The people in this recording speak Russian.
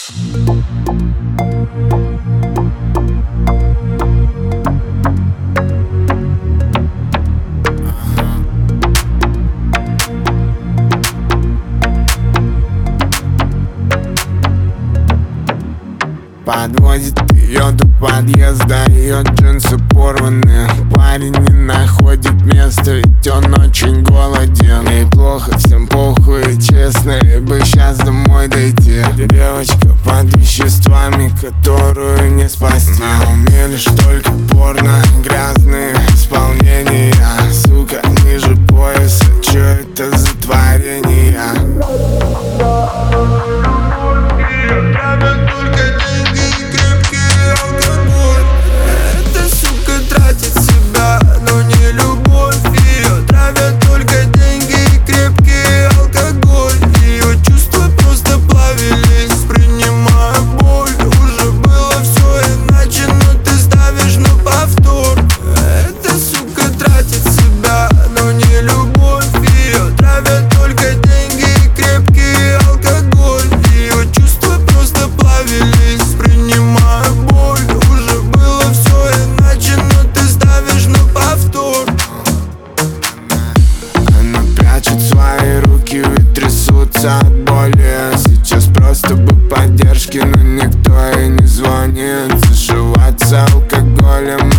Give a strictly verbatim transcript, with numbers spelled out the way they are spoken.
Подводит ее до подъезда, ее джинсы порваны. Парень не находит места, ведь он очень голоден. Ей плохо, всем похуй, честно, ей бы сейчас домой дойти. Девочка под веществами, которую не спасти. А умели только порно, грязные исполнения. Сука, ниже пояса, чё это за творение? Свои руки ведь трясутся от боли. Сейчас просто бы поддержки, но никто и не звонит. Зашиваться алкоголем